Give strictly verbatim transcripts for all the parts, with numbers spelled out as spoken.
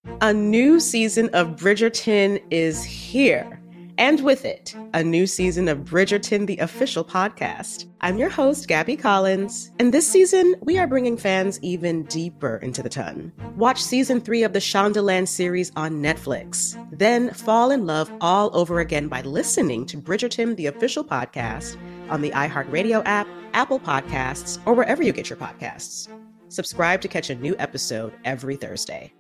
A new season of Bridgerton is here. And with it, a new season of Bridgerton, the official podcast. I'm your host, Gabby Collins, and this season, we are bringing fans even deeper into the ton. Watch season three of the Shondaland series on Netflix. Then fall in love all over again by listening to Bridgerton, the official podcast, on the iHeartRadio app, Apple Podcasts, or wherever you get your podcasts. Subscribe to catch a new episode every Thursday.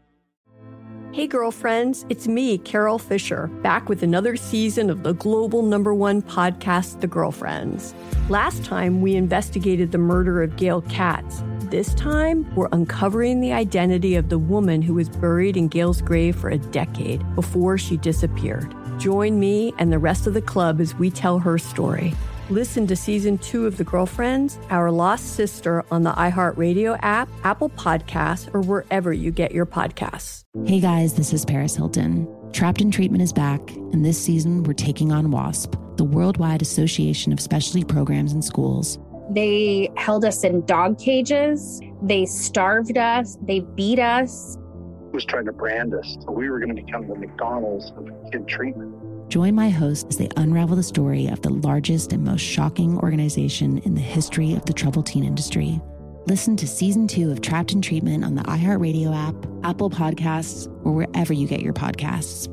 Hey girlfriends, it's me, Carol Fisher, back with another season of the global number one podcast, The Girlfriends. Last time, we investigated the murder of Gail Katz. This time, we're uncovering the identity of the woman who was buried in Gail's grave for a decade before she disappeared. Join me and the rest of the club as we tell her story. Listen to season two of The Girlfriends, Our Lost Sister on the iHeartRadio app, Apple Podcasts, or wherever you get your podcasts. Hey guys, this is Paris Hilton. Trapped in Treatment is back, and this season we're taking on WASP, the Worldwide Association of Specialty Programs and Schools. They held us in dog cages. They starved us. They beat us. Was trying to brand us. So we were going to become the McDonald's of kid treatment. Join my hosts as they unravel the story of the largest and most shocking organization in the history of the troubled teen industry. Listen to season two of Trapped in Treatment on the iHeartRadio app, Apple Podcasts, or wherever you get your podcasts.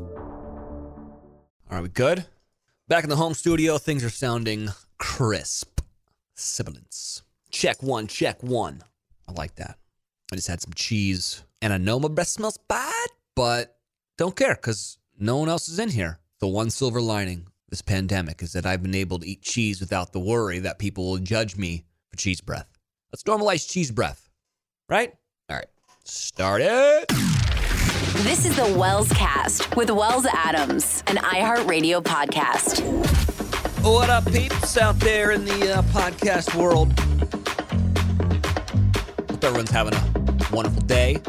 All right, we good? Back in the home studio, things are sounding crisp. Sibilance. Check one, check one. I like that. I just had some cheese, and I know my breath smells bad, but don't care because no one else is in here. The one silver lining of this pandemic is that I've been able to eat cheese without the worry that people will judge me for cheese breath. Let's normalize cheese breath, right? All right, start it. This is the Wells Cast with Wells Adams, an iHeartRadio podcast. What up, peeps out there in the uh, podcast world? Hope everyone's having a wonderful day.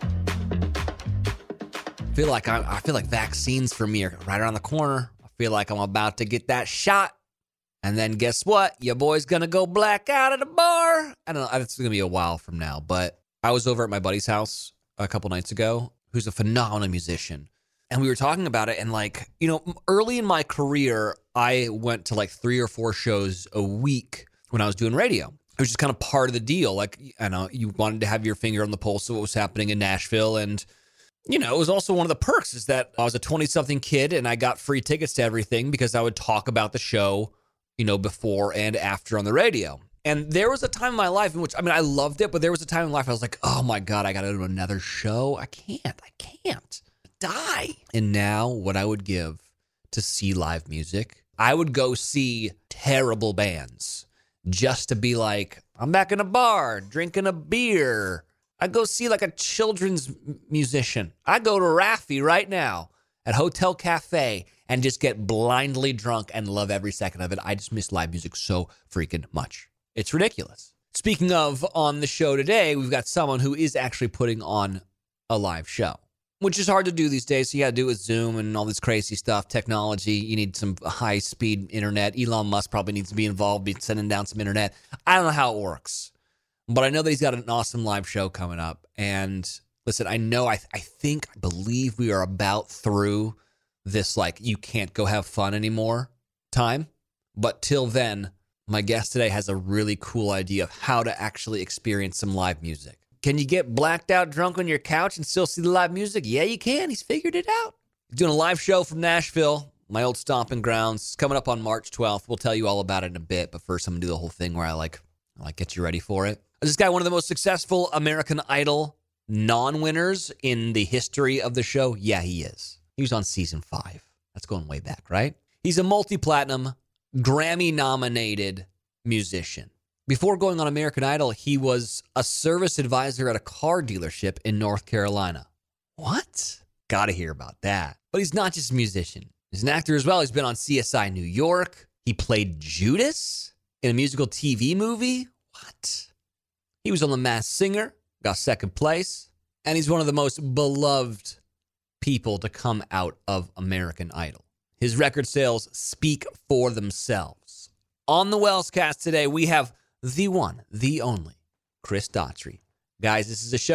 I feel like I, I feel like vaccines for me are right around the corner. I feel like I'm about to get that shot. And then guess what? Your boy's going to go black out at a bar. I don't know. It's going to be a while from now. But I was over at my buddy's house a couple nights ago, who's a phenomenal musician. And we were talking about it. And like, you know, early in my career, I went to like three or four shows a week when I was doing radio. It was just kind of part of the deal. Like, I know you wanted to have your finger on the pulse of what was happening in Nashville. And you know, it was also one of the perks is that I was a twenty-something kid and I got free tickets to everything because I would talk about the show, you know, before and after on the radio. And there was a time in my life in which, I mean, I loved it, but there was a time in life I was like, oh my God, I got to do another show. I can't, I can't die. And now what I would give to see live music, I would go see terrible bands just to be like, I'm back in a bar, drinking a beer. I go see like a children's musician. I go to Raffi right now at Hotel Cafe and just get blindly drunk and love every second of it. I just miss live music so freaking much. It's ridiculous. Speaking of, on the show today, we've got someone who is actually putting on a live show, which is hard to do these days. So you got to do it with Zoom and all this crazy stuff, technology. You need some high-speed internet. Elon Musk probably needs to be involved, be sending down some internet. I don't know how it works. But I know that he's got an awesome live show coming up. And listen, I know, I, I think, I believe we are about through this, like, you can't go have fun anymore time. But till then, my guest today has a really cool idea of how to actually experience some live music. Can you get blacked out drunk on your couch and still see the live music? Yeah, you can. He's figured it out. He's doing a live show from Nashville, my old stomping grounds. It's coming up on March twelfth. We'll tell you all about it in a bit. But first, I'm going to do the whole thing where I, like, I like get you ready for it. Is this guy one of the most successful American Idol non-winners in the history of the show? Yeah, he is. He was on season five. That's going way back, right? He's a multi-platinum, Grammy-nominated musician. Before going on American Idol, he was a service advisor at a car dealership in North Carolina. What? Gotta hear about that. But he's not just a musician. He's an actor as well. He's been on C S I New York. He played Judas in a musical T V movie. What? He was on The Masked Singer, got second place, and he's one of the most beloved people to come out of American Idol. His record sales speak for themselves. On the Wells Cast today, we have the one, the only, Chris Daughtry. Guys, this is a show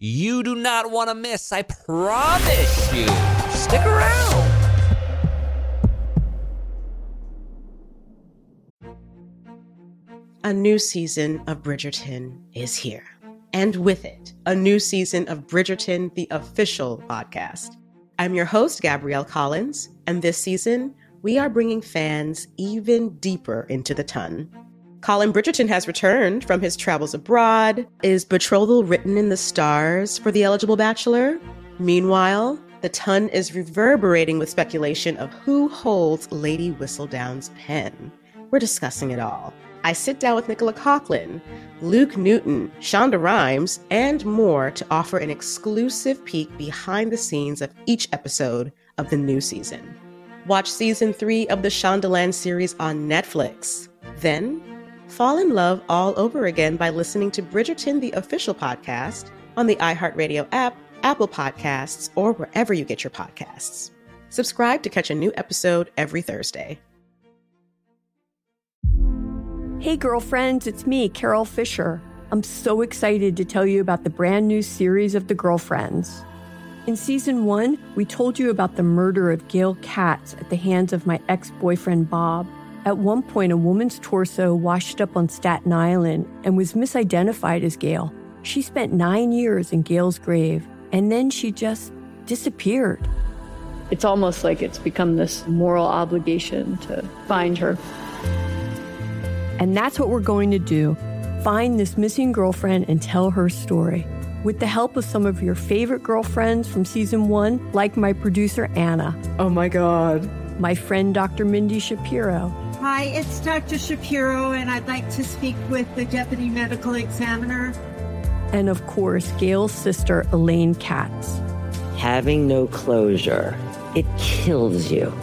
you do not want to miss. I promise you. Stick around. A new season of Bridgerton is here. And with it, a new season of Bridgerton, the official podcast. I'm your host, Gabrielle Collins, and this season, we are bringing fans even deeper into the ton. Colin Bridgerton has returned from his travels abroad. Is betrothal written in the stars for the eligible bachelor? Meanwhile, the ton is reverberating with speculation of who holds Lady Whistledown's pen. We're discussing it all. I sit down with Nicola Coughlan, Luke Newton, Shonda Rhimes, and more to offer an exclusive peek behind the scenes of each episode of the new season. Watch season three of the Shondaland series on Netflix. Then, fall in love all over again by listening to Bridgerton, the official podcast, on the iHeartRadio app, Apple Podcasts, or wherever you get your podcasts. Subscribe to catch a new episode every Thursday. Hey girlfriends, it's me, Carol Fisher. I'm so excited to tell you about the brand new series of The Girlfriends. In season one, we told you about the murder of Gail Katz at the hands of my ex-boyfriend Bob. At one point, a woman's torso washed up on Staten Island and was misidentified as Gail. She spent nine years in Gail's grave, and then she just disappeared. It's almost like it's become this moral obligation to find her. And that's what we're going to do. Find this missing girlfriend and tell her story. With the help of some of your favorite girlfriends from season one, like my producer, Anna. Oh my God. My friend, Doctor Mindy Shapiro. Hi, it's Doctor Shapiro, and I'd like to speak with the Deputy Medical Examiner. And of course, Gail's sister, Elaine Katz. Having no closure, it kills you.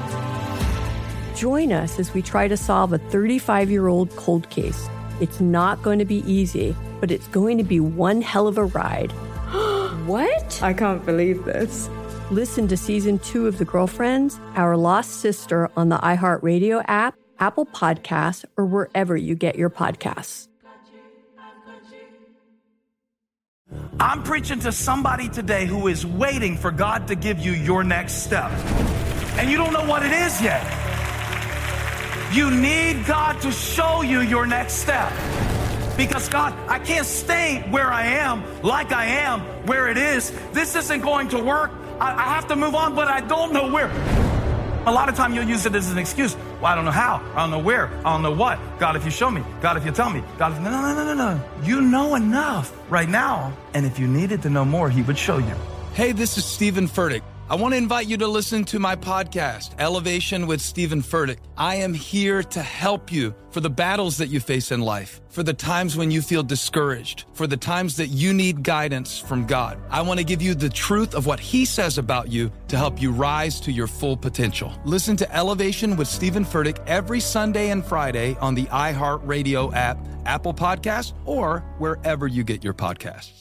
Join us as we try to solve a thirty-five-year-old cold case. It's not going to be easy, but it's going to be one hell of a ride. What? I can't believe this. Listen to season two of The Girlfriends, Our Lost Sister on the iHeartRadio app, Apple Podcasts, or wherever you get your podcasts. I'm preaching to somebody today who is waiting for God to give you your next step. And you don't know what it is yet. You need God to show you your next step. Because God, I can't stay where I am, like I am, where it is. This isn't going to work. I, I have to move on, but I don't know where. A lot of time you'll use it as an excuse. Well, I don't know how. I don't know where. I don't know what. God, if you show me. God, if you tell me. God, if... no, no, no, no, no. You know enough right now. And if you needed to know more, he would show you. Hey, this is Stephen Furtick. I want to invite you to listen to my podcast, Elevation with Stephen Furtick. I am here to help you for the battles that you face in life, for the times when you feel discouraged, for the times that you need guidance from God. I want to give you the truth of what he says about you to help you rise to your full potential. Listen to Elevation with Stephen Furtick every Sunday and Friday on the iHeartRadio app, Apple Podcasts, or wherever you get your podcasts.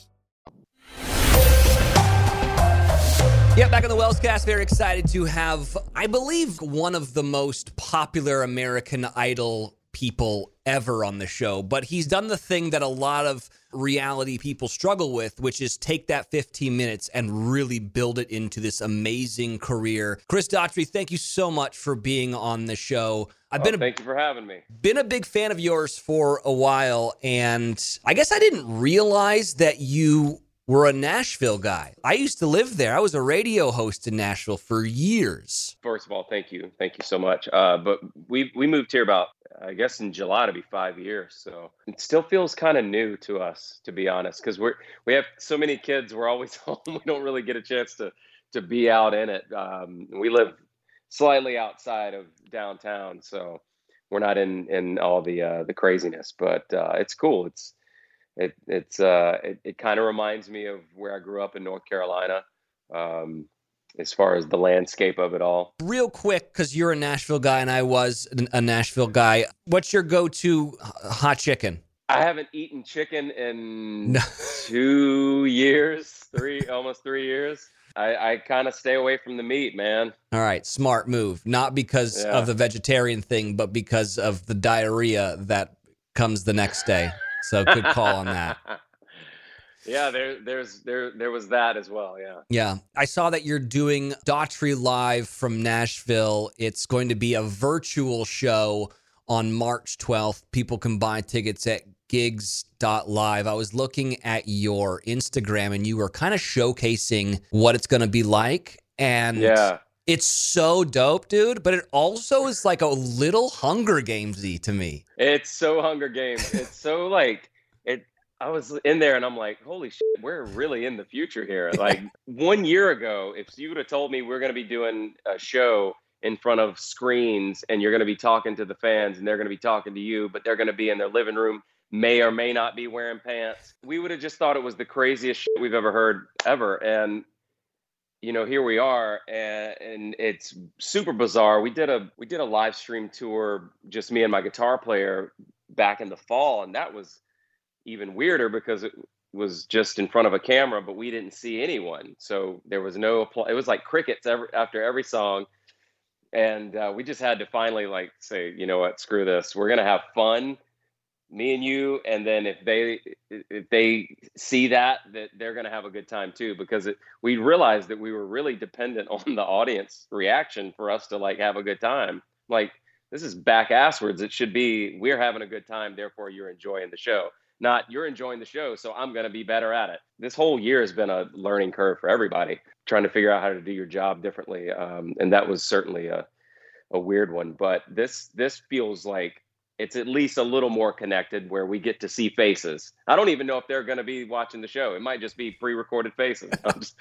Yeah, back on the Wellscast, very excited to have, I believe, one of the most popular American Idol people ever on the show. But he's done the thing that a lot of reality people struggle with, which is take that fifteen minutes and really build it into this amazing career. Chris Daughtry, thank you so much for being on the show. I've been oh, a, thank you for having me. Been a big fan of yours for a while, and I guess I didn't realize that you were a Nashville guy. I used to live there. I was a radio host in Nashville for years. First of all, thank you. Thank you so much. Uh, but we we moved here about, I guess in July to be five years. So it still feels kind of new to us, to be honest, because we're we have so many kids. We're always home. We don't really get a chance to to be out in it. Um, we live slightly outside of downtown, so we're not in in all the uh, the craziness. But uh, it's cool. It's It it's uh it, it kind of reminds me of where I grew up in North Carolina, um, as far as the landscape of it all. Real quick, because you're a Nashville guy and I was a Nashville guy. What's your go-to hot chicken? I haven't eaten chicken in no. two years, three almost three years. I, I kind of stay away from the meat, man. All right, smart move. Not because yeah. of the vegetarian thing, but because of the diarrhea that comes the next day. So good call on that. Yeah, there, there's, there, there was that as well. Yeah. Yeah. I saw that you're doing Daughtry Live from Nashville. It's going to be a virtual show on March twelfth. People can buy tickets at gigs dot live. I was looking at your Instagram and you were kind of showcasing what it's going to be like. And yeah. It's so dope, dude, but it also is like a little Hunger Games-y to me. It's so Hunger Games. It's so like, it. I was in there and I'm like, holy shit, we're really in the future here. Like one year ago, if you would have told me we're going to be doing a show in front of screens and you're going to be talking to the fans and they're going to be talking to you, but they're going to be in their living room, may or may not be wearing pants, we would have just thought it was the craziest shit we've ever heard ever. And you know, here we are, and, and it's super bizarre. We did a we did a live stream tour, just me and my guitar player, back in the fall, and that was even weirder because it was just in front of a camera, but we didn't see anyone, so there was no applause. It was like crickets every, after every song, and uh, we just had to finally like say, you know what, screw this. We're gonna have fun, me and you, and then if they if they see that, that they're going to have a good time too, because it, we realized that we were really dependent on the audience reaction for us to like have a good time. Like, this is back asswards. It should be, we're having a good time, therefore you're enjoying the show. Not, you're enjoying the show, so I'm going to be better at it. This whole year has been a learning curve for everybody, trying to figure out how to do your job differently. Um, and that was certainly a, a weird one. But this this feels like it's at least a little more connected, where we get to see faces. I don't even know if they're going to be watching the show. It might just be pre-recorded faces. just,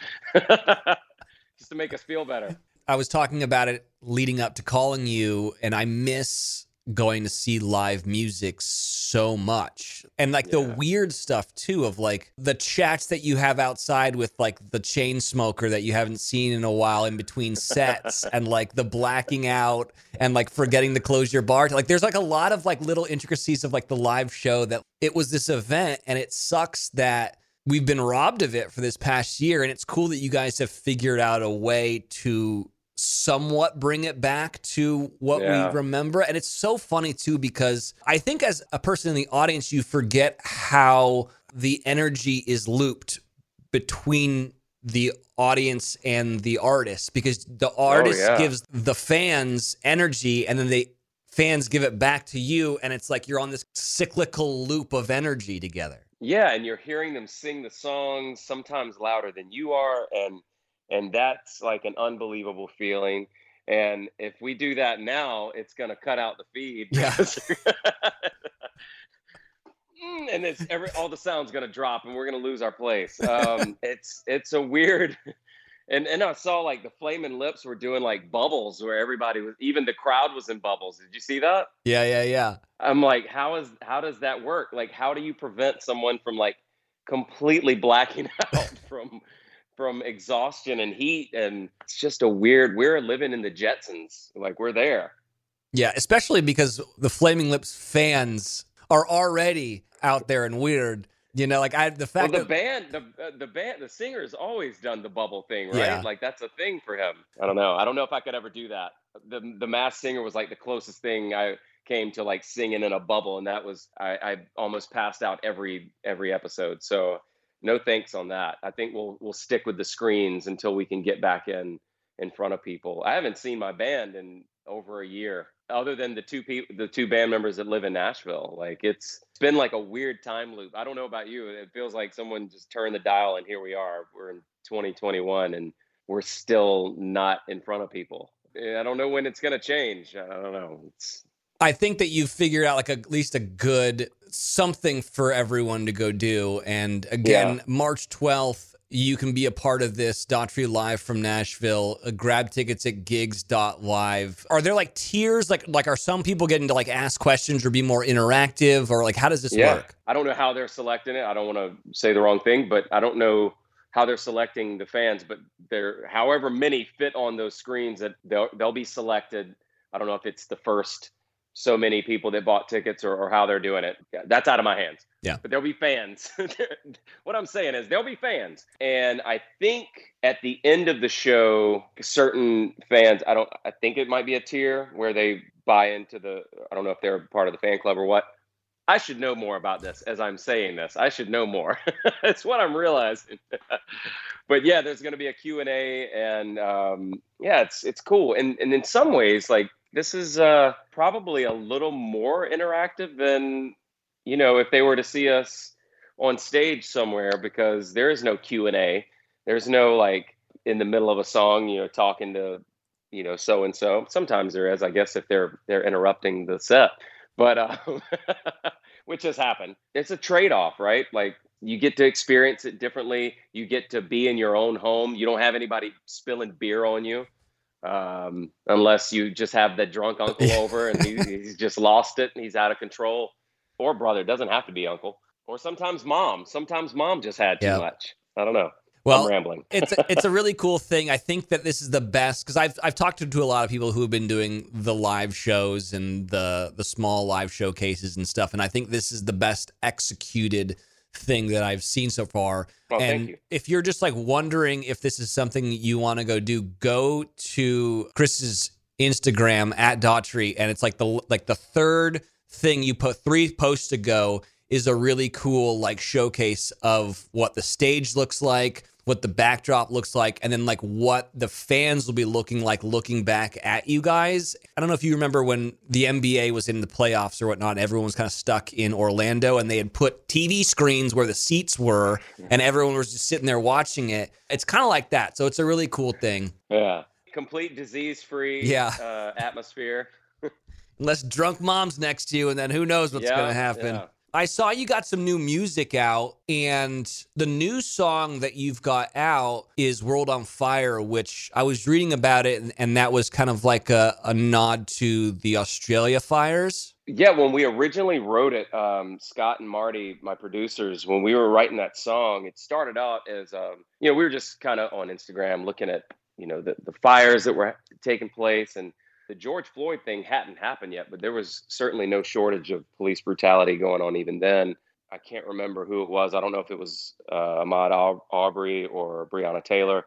just to make us feel better. I was talking about it leading up to calling you, and I miss going to see live music so much. And like yeah. the weird stuff too, of like the chats that you have outside with like the chain smoker that you haven't seen in a while in between sets, and like the blacking out and like forgetting to close your bar. Like there's like a lot of like little intricacies of like the live show, that it was this event, and it sucks that we've been robbed of it for this past year. And it's cool that you guys have figured out a way to somewhat bring it back to what yeah. we remember. And it's so funny too, because I think as a person in the audience, you forget how the energy is looped between the audience and the artist, because the artist oh, yeah. gives the fans energy, and then the fans give it back to you, and it's like you're on this cyclical loop of energy together. Yeah, and you're hearing them sing the songs sometimes louder than you are, and And that's like an unbelievable feeling. And if we do that now, it's going to cut out the feed. Yeah. And it's every, all the sound's going to drop, and we're going to lose our place. Um, it's, it's a weird, and, and I saw like the Flaming Lips were doing like bubbles, where everybody was, even the crowd was in bubbles. Did you see that? Yeah, yeah, yeah. I'm like, how is, how does that work? Like, how do you prevent someone from like completely blacking out from, from exhaustion and heat? And it's just a weird, we're living in the Jetsons. Like, we're there. Yeah, especially because the Flaming Lips fans are already out there and weird. You know, like I, the fact well, the that band, the uh, the band, the singer's always done the bubble thing, right? Yeah. Like that's a thing for him. I don't know. I don't know if I could ever do that. The the Masked Singer was like the closest thing I came to like singing in a bubble, and that was I, I almost passed out every every episode. So no thanks on that. I think we'll we'll stick with the screens until we can get back in in front of people. I haven't seen my band in over a year, other than the two people, the two band members that live in Nashville. Like it's, it's been like a weird time loop. I don't know about you. It feels like someone just turned the dial and here we are. We're in twenty twenty-one and we're still not in front of people. I don't know when it's going to change. I don't know. It's, I think that you've figured out like a, at least a good something for everyone to go do. And again, yeah. March twelfth, you can be a part of this Daughtry Live from Nashville. Uh, grab tickets at gigs dot live. Are there like tiers? Like, like are some people getting to like ask questions or be more interactive, or like how does this yeah. work? I don't know how they're selecting it. I don't want to say the wrong thing, but I don't know how they're selecting the fans. But they're however many fit on those screens that they'll they'll be selected. I don't know if it's the first so many people that bought tickets or, or how they're doing it. Yeah, that's out of my hands. Yeah. But there'll be fans. What I'm saying is there'll be fans. And I think at the end of the show, certain fans, I don't, I think it might be a tier where they buy into the, I don't know if they're part of the fan club or what. I should know more about this as I'm saying this. I should know more. It's what I'm realizing. But yeah, there's going to be a Q and A, and um, yeah, it's it's cool. And and in some ways, like this is uh, probably a little more interactive than, you know, if they were to see us on stage somewhere, because there is no Q and A. There's no like in the middle of a song, you know, talking to, you know, so and so. Sometimes there is, I guess, if they're they're interrupting the set, but uh, which has happened. It's a trade-off, right? Like, you get to experience it differently. You get to be in your own home. You don't have anybody spilling beer on you, um, unless you just have that drunk uncle over and he, he's just lost it and he's out of control. Or brother, doesn't have to be uncle. Or sometimes mom. Sometimes mom just had too Yep. much. I don't know. Well, I'm rambling. it's a, it's a really cool thing. I think that this is the best, because I've I've talked to, to a lot of people who have been doing the live shows and the the small live showcases and stuff, and I think this is the best executed thing that I've seen so far. Oh, and thank you. if you're just like wondering if this is something you want to go do, go to Chris's Instagram at Daughtry, and it's like the like the third thing you put three posts ago is a really cool like showcase of what the stage looks like, what the backdrop looks like, and then like what the fans will be looking like looking back at you guys. I don't know if you remember when the N B A was in the playoffs or whatnot, everyone was kind of stuck in Orlando and they had put T V screens where the seats were and everyone was just sitting there watching it. It's kind of like that. So it's a really cool thing. Yeah. Complete disease-free Yeah. uh, atmosphere. Unless drunk mom's next to you, and then who knows what's Yeah, going to happen. yeah. I saw you got some new music out, and the new song that you've got out is World on Fire, which I was reading about it, and, and that was kind of like a, a nod to the Australia fires. Yeah, when we originally wrote it, um, Scott and Marty, my producers, when we were writing that song, it started out as, um, you know, we were just kind of on Instagram looking at, you know, the, the fires that were taking place, and the George Floyd thing hadn't happened yet, but there was certainly no shortage of police brutality going on even then. I can't remember who it was. I don't know if it was uh, Ahmaud Aub- Arbery or Breonna Taylor.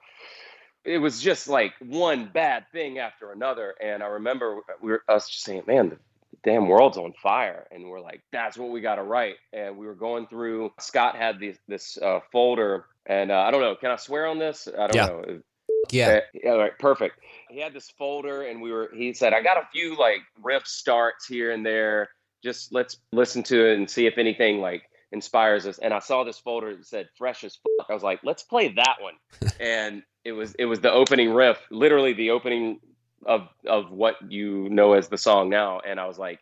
It was just like one bad thing after another. And I remember we were us just saying, man, the damn world's on fire. And we're like, that's what we got to write. And we were going through, Scott had this, this uh, folder, and uh, I don't know, can I swear on this? I don't Yeah. know. Yeah. Uh, all right, perfect. He had this folder, and we were. He said, "I got a few like riff starts here and there. Just let's listen to it and see if anything like inspires us." And I saw this folder that said "Fresh as fuck." I was like, "Let's play that one." And it was it was the opening riff, literally the opening of of what you know as the song now. And I was like,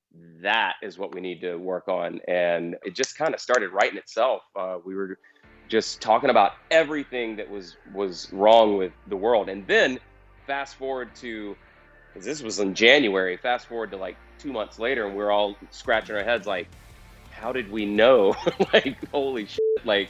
"That is what we need to work on." And it just kind of started writing itself. Uh, we were just talking about everything that was was wrong with the world. And then fast forward to, because this was in January, fast forward to like two months later, and we're all scratching our heads like, how did we know? Like, holy shit, like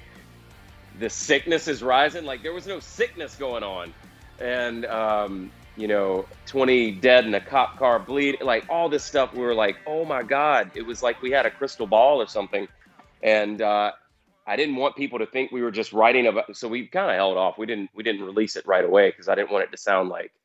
the sickness is rising. Like, there was no sickness going on. And, um, you know, twenty dead in a cop car bleed, like all this stuff. We were like, oh my God, it was like we had a crystal ball or something. And, uh, I didn't want people to think we were just writing about, so we kind of held off. We didn't, we didn't release it right away because I didn't want it to sound like,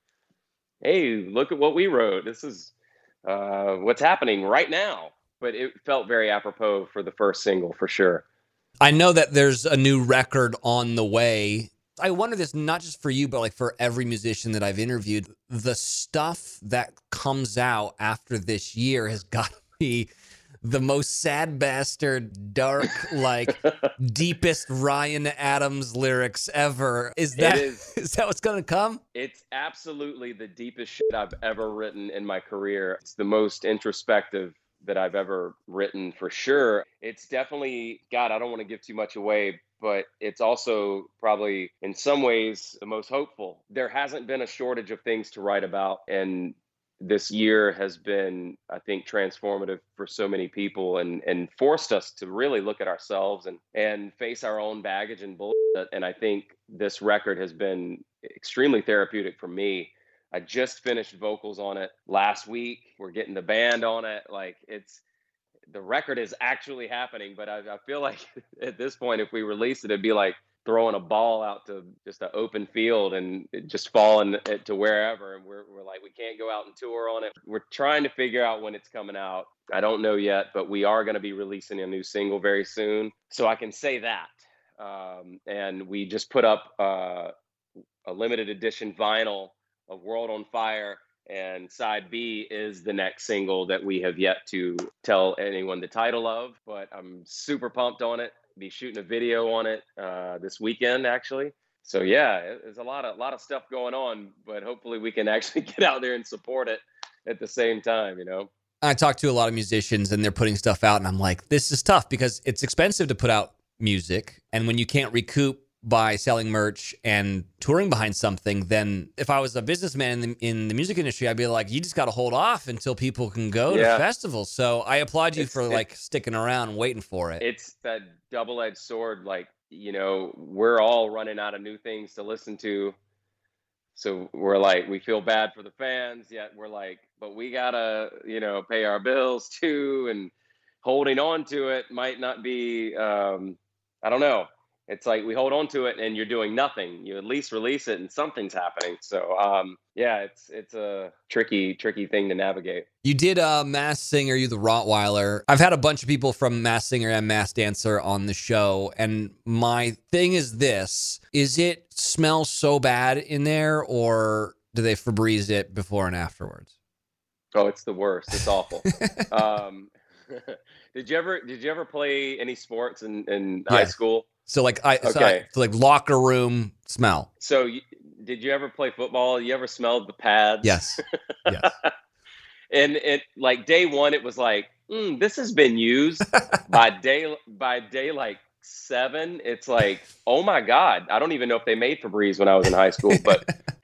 hey, look at what we wrote. This is uh, what's happening right now. But it felt very apropos for the first single, for sure. I know that there's a new record on the way. I wonder this not just for you, but like for every musician that I've interviewed, the stuff that comes out after this year has got to be the most sad bastard, dark, like deepest Ryan Adams lyrics ever. Is that is. is that what's going to come? It's absolutely the deepest shit I've ever written in my career. It's the most introspective that I've ever written, for sure. It's definitely, God, I don't want to give too much away, but it's also probably in some ways the most hopeful. There hasn't been a shortage of things to write about, and this year has been, I think, transformative for so many people, and, and forced us to really look at ourselves and, and face our own baggage and bullshit. And I think this record has been extremely therapeutic for me. I just finished vocals on it last week. We're getting the band on it. Like, it's, the record is actually happening, but I, I feel like at this point, if we release it, it'd be like throwing a ball out to just an open field and it just falling to wherever. And we're, we're like, we can't go out and tour on it. We're trying to figure out when it's coming out. I don't know yet, but we are going to be releasing a new single very soon. So I can say that. Um, and we just put up uh, a limited edition vinyl of World on Fire. And side B is the next single that we have yet to tell anyone the title of, but I'm super pumped on it. Be shooting a video on it uh, this weekend, actually. So yeah, there's a lot of lot of stuff going on, but hopefully we can actually get out there and support it at the same time, you know? I talk to a lot of musicians and they're putting stuff out and I'm like, this is tough because it's expensive to put out music. And when you can't recoup by selling merch and touring behind something, then if I was a businessman in the, in the music industry, I'd be like, you just got to hold off until people can go Yeah. to festivals. So I applaud you It's- for it- like sticking around and waiting for it. It's that double-edged sword. Like, you know, we're all running out of new things to listen to. So we're like, we feel bad for the fans, yet we're like, but we gotta, you know, pay our bills too. And holding on to it might not be, um, I don't know. It's like we hold on to it and you're doing nothing. You at least release it and something's happening. So um, yeah, it's it's a tricky, tricky thing to navigate. You did uh, Masked Singer, you the Rottweiler. I've had a bunch of people from Masked Singer and Masked Dancer on the show, and my thing is this: is it smell so bad in there, or do they Febreze it before and afterwards? Oh, it's the worst. It's awful. um, did you ever did you ever play any sports in, in Yeah. high school? So like I, so, Okay. I so like locker room smell. So you, did you ever play football? You ever smelled the pads? Yes. Yes. And it like day one, it was like, mm, this has been used. by day by day like seven, it's like, oh my God, I don't even know if they made Febreze when I was in high school. But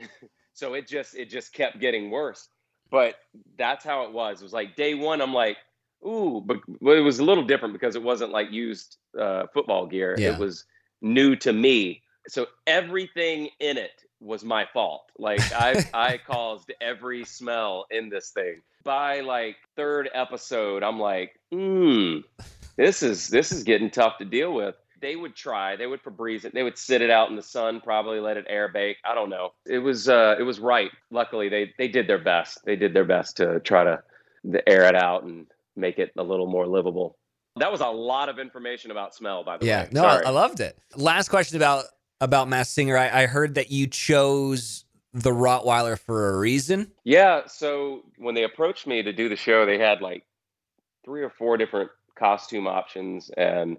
so it just it just kept getting worse. But that's how it was. It was like day one, I'm like, ooh, but well, it was a little different because it wasn't like used uh, football gear. Yeah. It was new to me. So everything in it was my fault. Like I, I caused every smell in this thing. By like third episode, I'm like, hmm, this is this is getting tough to deal with. They would try, they would Febreze it, they would sit it out in the sun, probably let it air bake. I don't know. It was uh, it was right. Luckily, they they did their best. They did their best to try to, to air it out and make it a little more livable. That was a lot of information about smell, by the Yeah, way. no, I, Sorry. I loved it. Last question about about Masked Singer. I, I heard that you chose the Rottweiler for a reason. Yeah, so when they approached me to do the show, they had like three or four different costume options, and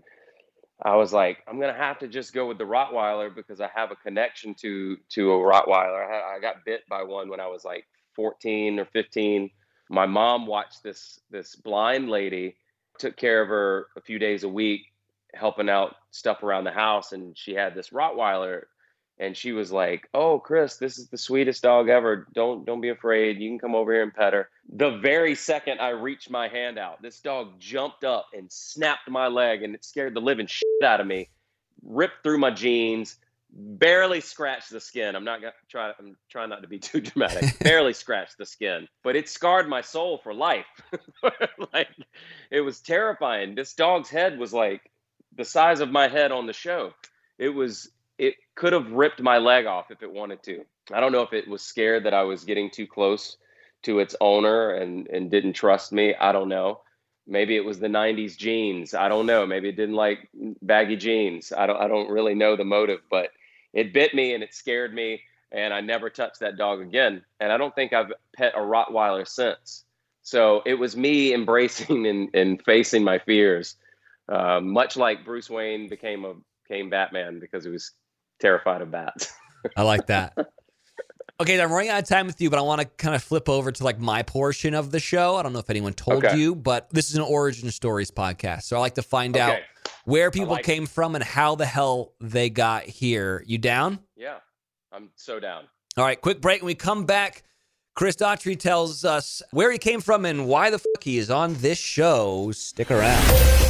I was like, I'm gonna have to just go with the Rottweiler because I have a connection to to a Rottweiler. I, had, I got bit by one when I was like fourteen or fifteen. My mom watched this this blind lady, took care of her a few days a week, helping out stuff around the house, and she had this Rottweiler, and she was like, "Oh, Chris, this is the sweetest dog ever. Don't don't be afraid. You can come over here and pet her." The very second I reached my hand out, this dog jumped up and snapped my leg, and it scared the living shit out of me. Ripped through my jeans, barely scratched the skin. I'm not gonna try. I'm trying not to be too dramatic. Barely scratched the skin, but it scarred my soul for life. Like, it was terrifying. This dog's head was like the size of my head on the show. It was. It could have ripped my leg off if it wanted to. I don't know if it was scared that I was getting too close to its owner and, and didn't trust me. I don't know. Maybe it was the nineties jeans. I don't know. Maybe it didn't like baggy jeans. I don't I don't really know the motive, but it bit me and it scared me, and I never touched that dog again. And I don't think I've pet a Rottweiler since. So it was me embracing and, and facing my fears, uh, much like Bruce Wayne became a became Batman because he was terrified of bats. I like that. Okay, I'm running out of time with you, but I want to kind of flip over to like my portion of the show. I don't know if anyone told Okay. you, but this is an origin stories podcast. So I like to find out Okay. where people like came from and how the hell they got here. You down? Yeah, I'm so down. All right, quick break. When we come back, Chris Daughtry tells us where he came from and why the fuck he is on this show. Stick around.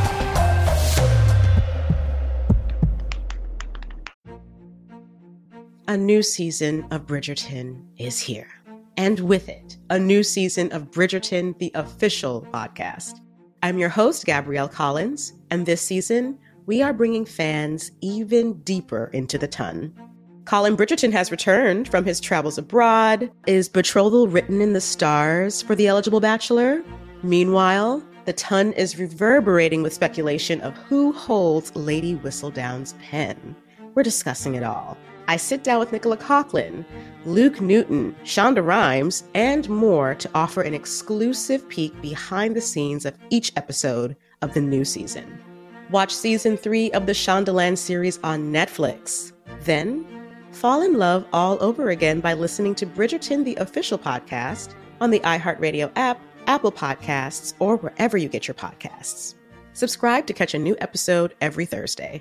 A new season of Bridgerton is here. And with it, a new season of Bridgerton, the official podcast. I'm your host, Gabrielle Collins, and this season, we are bringing fans even deeper into the ton. Colin Bridgerton has returned from his travels abroad. Is betrothal written in the stars for the eligible bachelor? Meanwhile, the ton is reverberating with speculation of who holds Lady Whistledown's pen. We're discussing it all. I sit down with Nicola Coughlan, Luke Newton, Shonda Rhimes, and more to offer an exclusive peek behind the scenes of each episode of the new season. Watch season three of the Shondaland series on Netflix. Then, fall in love all over again by listening to Bridgerton, the official podcast, on the iHeartRadio app, Apple Podcasts, or wherever you get your podcasts. Subscribe to catch a new episode every Thursday.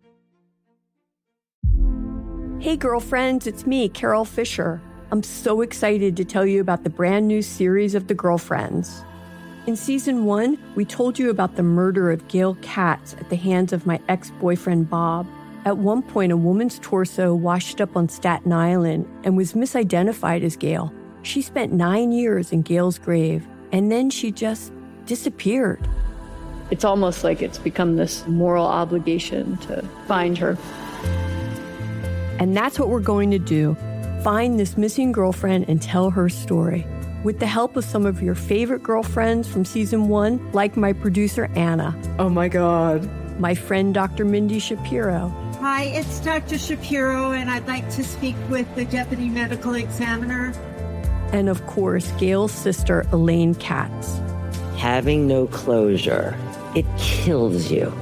Hey girlfriends, it's me, Carol Fisher. I'm so excited to tell you about the brand new series of The Girlfriends. In season one, we told you about the murder of Gail Katz at the hands of my ex-boyfriend Bob. At one point, a woman's torso washed up on Staten Island and was misidentified as Gail. She spent nine years in Gail's grave, and then she just disappeared. It's almost like it's become this moral obligation to find her. And that's what we're going to do. Find this missing girlfriend and tell her story. With the help of some of your favorite girlfriends from season one, like my producer, Anna. Oh my God. My friend, Doctor Mindy Shapiro. Hi, it's Doctor Shapiro, and I'd like to speak with the Deputy Medical Examiner. And of course, Gail's sister, Elaine Katz. Having no closure, it kills you.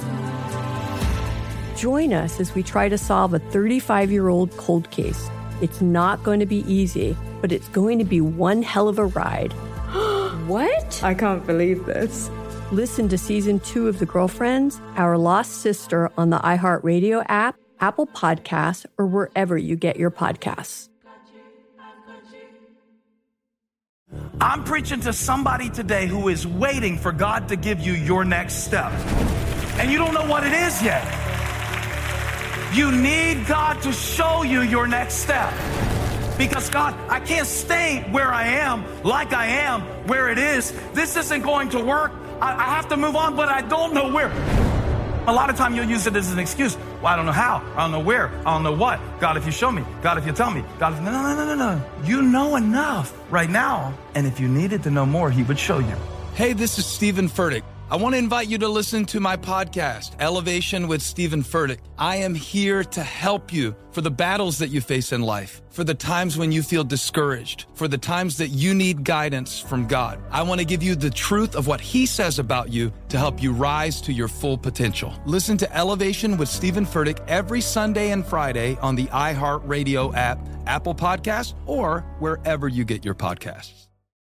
Join us as we try to solve a thirty-five-year-old cold case. It's not going to be easy, but it's going to be one hell of a ride. What? I can't believe this. Listen to season two of The Girlfriends, Our Lost Sister on the iHeartRadio app, Apple Podcasts, or wherever you get your podcasts. I'm preaching to somebody today who is waiting for God to give you your next step. And you don't know what it is yet. You need God to show you your next step. Because God, I can't stay where I am, like I am, where it is. This isn't going to work. I, I have to move on, but I don't know where. A lot of time you'll use it as an excuse. Well, I don't know how. I don't know where. I don't know what. God, if you show me. God, if you tell me. God, if... no, no, no, no, no. You know enough right now. And if you needed to know more, he would show you. Hey, this is Stephen Furtick. I want to invite you to listen to my podcast, Elevation with Stephen Furtick. I am here to help you for the battles that you face in life, for the times when you feel discouraged, for the times that you need guidance from God. I want to give you the truth of what he says about you to help you rise to your full potential. Listen to Elevation with Stephen Furtick every Sunday and Friday on the iHeartRadio app, Apple Podcasts, or wherever you get your podcasts.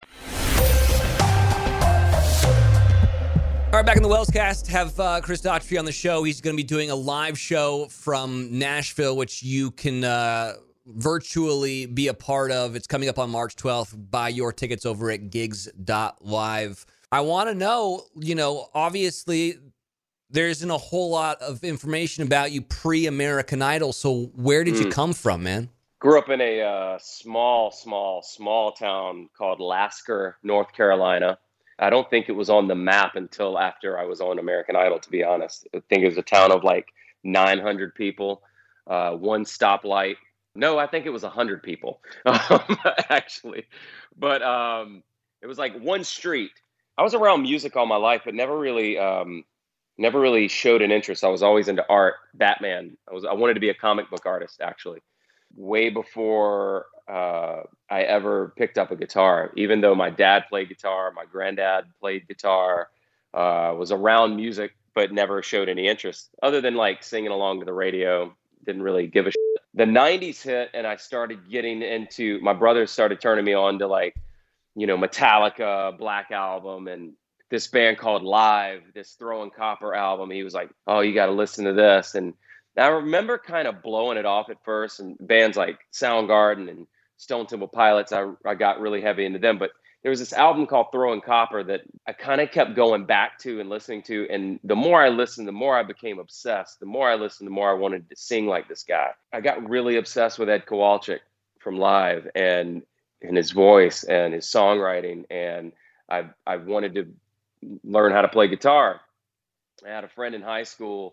All right, back in the Wellscast, have uh, Chris Daughtry on the show. He's going to be doing a live show from Nashville, which you can uh, virtually be a part of. It's coming up on March twelfth. Buy your tickets over at gigs dot live. I want to know, you know, obviously there isn't a whole lot of information about you pre-American Idol, so where did mm. you come from, man? Grew up in a uh, small, small, small town called Lasker, North Carolina. I don't think it was on the map until after I was on American Idol, to be honest. I think it was a town of like nine hundred people, uh, one stoplight. No, I think it was one hundred people, um, actually. But um, it was like one street. I was around music all my life, but never really um, never really showed an interest. I was always into art, Batman. I was I wanted to be a comic book artist, actually, way before uh, I ever picked up a guitar. Even though my dad played guitar, my granddad played guitar, uh, was around music, but never showed any interest other than like singing along to the radio. Didn't really give a shit. The nineties hit and I started getting into, my brothers started turning me on to like, you know, Metallica, Black Album, and this band called Live, this Throwing Copper album. He was like, oh, you got to listen to this. And I remember kind of blowing it off at first, and bands like Soundgarden and Stone Temple Pilots, I, I got really heavy into them. But there was this album called Throwing Copper that I kind of kept going back to and listening to. And the more I listened, the more I became obsessed. The more I listened, the more I wanted to sing like this guy. I got really obsessed with Ed Kowalczyk from Live and, and his voice and his songwriting. And I, I wanted to learn how to play guitar. I had a friend in high school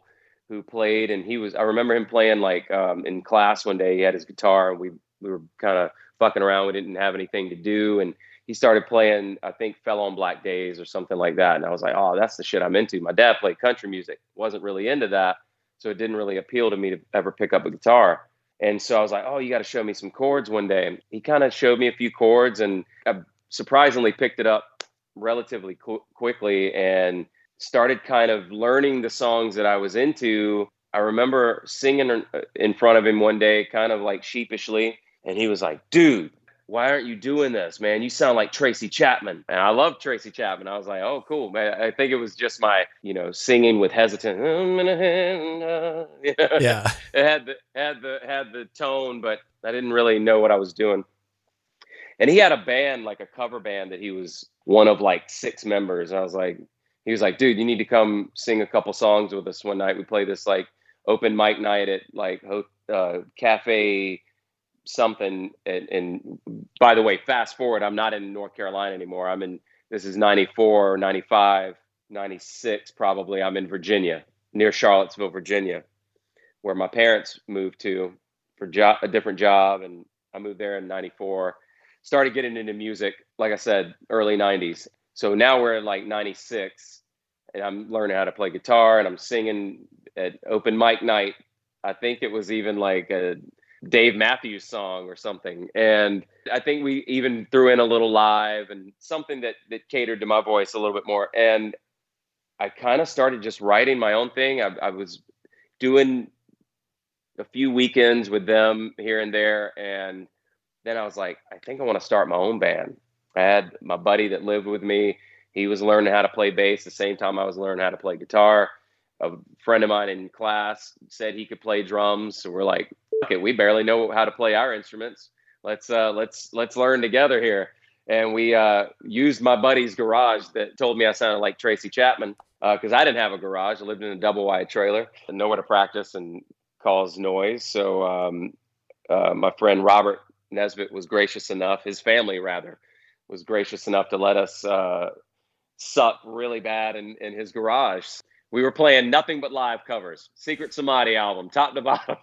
who played, and he was, I remember him playing like um, in class one day. He had his guitar, and we, we were kind of fucking around. We didn't have anything to do. And he started playing, I think, Fell on Black Days or something like that. And I was like, oh, that's the shit I'm into. My dad played country music, wasn't really into that. So it didn't really appeal to me to ever pick up a guitar. And so I was like, oh, you got to show me some chords one day. And he kind of showed me a few chords, and I surprisingly picked it up relatively qu- quickly and started kind of learning the songs that I was into. I remember singing in front of him one day, kind of like sheepishly. And he was like, dude, why aren't you doing this, man? You sound like Tracy Chapman. And I love Tracy Chapman. I was like, oh, cool, man. I think it was just my, you know, singing with hesitant. Yeah. It had the, had the, had the tone, but I didn't really know what I was doing. And he had a band, like a cover band, that he was one of like six members. And I was like, he was like, dude, you need to come sing a couple songs with us one night. We played this like open mic night at like uh, Cafe something. And, and by the way, fast forward, I'm not in North Carolina anymore. I'm in, this is ninety-four, ninety-five, ninety-six, probably. I'm in Virginia, near Charlottesville, Virginia, where my parents moved to for jo- a different job. And I moved there in ninety-four, started getting into music, like I said, early nineties. So now we're in like ninety-six, and I'm learning how to play guitar, and I'm singing at open mic night. I think it was even like a Dave Matthews song or something. And I think we even threw in a little live and something that, that catered to my voice a little bit more. And I kind of started just writing my own thing. I, I was doing a few weekends with them here and there. And then I was like, I think I want to start my own band. I had my buddy that lived with me. He was learning how to play bass the same time I was learning how to play guitar. A friend of mine in class said he could play drums. So we're like, fuck it, we barely know how to play our instruments. Let's uh, let's let's learn together here. And we uh, used my buddy's garage that told me I sounded like Tracy Chapman because uh, I didn't have a garage. I lived in a double wide trailer and nowhere to practice and cause noise. So um, uh, my friend Robert Nesbitt was gracious enough, his family rather, was gracious enough to let us uh, suck really bad in, in his garage. We were playing nothing but live covers. Secret Samadhi album, top to bottom.